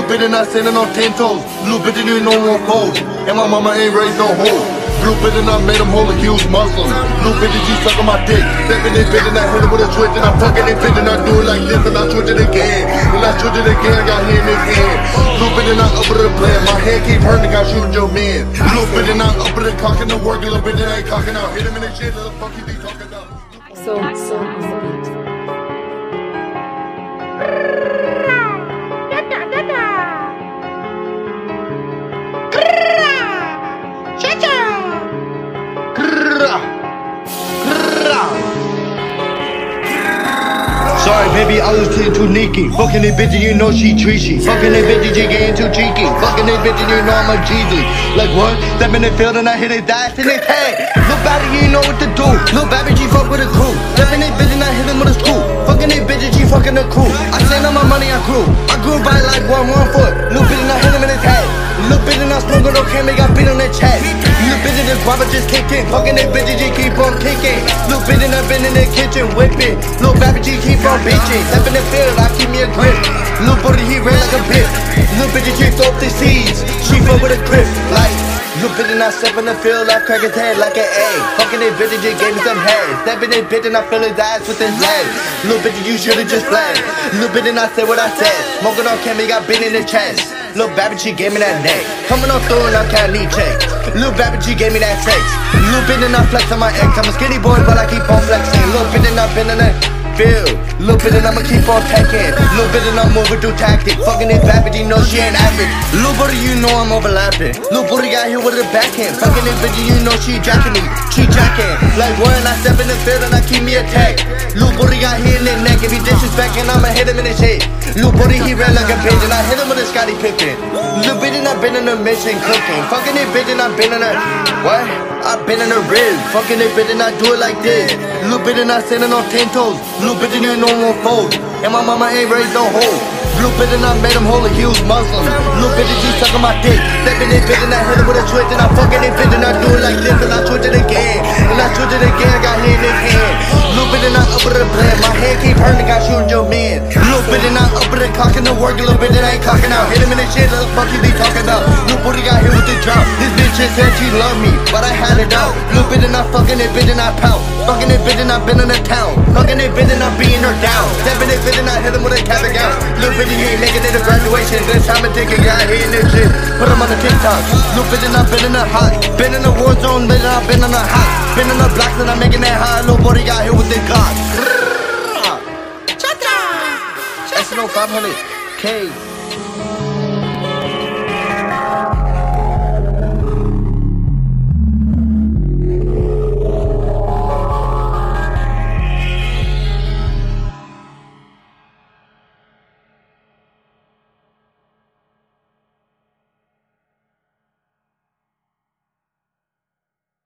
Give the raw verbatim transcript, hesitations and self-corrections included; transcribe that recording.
Little bit and I standing on ten toes. Little bit and you know one fold. And my mama ain't raised no hoe. Little bit and I made him hold a huge muscle. Little bit and G suck on my dick. Stepping it, bit and I hit him with a switch. And I'm fucking it, bit and I do it like this. And I switch it again. And I switch it again, I got here in his hand. Little bit and I up with the plan. My hand keep hurting, I shoot your man. Little bit and I up with the cocking the work. A little bit and I ain't cocking out. Hit him in the shit, little fuck you be talking about. So, so on the beat. Sorry, baby, I was too, too sneaky. Fucking this bitch and you know she treachy. Fucking this bitch and she getting too cheeky. Fucking this bitch and you know I'm a Jesus. Like what? Step in the field and I hit his ass in his head. Little baby, you know what to do. Little baby, G fuck with a crew. Step in this bitch and I hit him with a screw. Fucking this bitch and she fucking the crew. I send all my money, I grew. I grew by like one, one foot. Little bitch and I hit him in his head. Little bitch and I smoking no can, got beat on the chest. Little bitch and this barber just kicking. Fucking this bitch and G keep on kicking. Little bitch and I been in the kitchen whipping. Little baby G keep on bitching. Step in the field, I keep me a grip. Little booty, he ran like a bitch. Little bitch and she throw up the seeds. She fuck with a grip, like. Little bitch and I step in the field, I crack his head like an egg. Fucking this bitch and just gave me some head. Step in this bitch and I fill his ass with his leg. Little bitch, you should've just fled. Little bitch and I said what I said. Smoking on camera, got bit in the chest. Little baby, she gave me that neck. Coming on through and I can't need check. Little baby, she gave me that sex. Little bitch and I flex on my ex. I'm a skinny boy, but I keep on flexing. Little bitch and I been in that field. Little bit and I'ma keep on tacking. Little bit and I'm moving through tactics. Fucking this bad bitch, you know she ain't average. Little booty, you know I'm overlapping. Little booty got here with a backhand. Fucking this bitch, you know she jacking me. She jacking. Like what? And I step in the field and I keep me a tag. Little booty got hit in the neck. If he disrespecting, I'ma hit him in his head. Little booty, he ran like a bitch and I hit him with a Scottie Pippen. Little bitch and I been in the mission cooking. Fucking this bitch and I been in her. What? I been in the ribs. Fucking this bitch and I do it like this. Little bit and I standing on ten toes. Little bitch and you know one fold. And my mama ain't raised no hoe. Little bitch and I made him hold a huge Muslim. Little bitch and she suck on my dick. Stepping this bitch and I hit him with a switch. And I fucking this bitch and I do it like this. And I switch it again. And I switch it again, I got hit in his hand. Little bitch and I up with the plan. My hand keep hurting, got shooting your man. Little bitch and I up with the cocking the work. Little bitch and I ain't cocking out. Hit him in the shit, little fuck you be talking about. Little booty got hit with the drop. This bitch just said she love me, but I had it out. Little bitch and I fucking it bitch and I pout. Fucking it bitch and I been in the town. Fucking it bitch and I beating her down. Stepping it bitch and I hit him with a cap and gown. Little bitch he ain't making it to graduation. This time I think a guy hitting this shit. Put him on the TikTok. Little bitch and I been in the hot. Been in the war zone, bitch and I been in the hot. Been in the blocks and I'm making that high. Little booty got hit with the Glock. S N O five hundred K.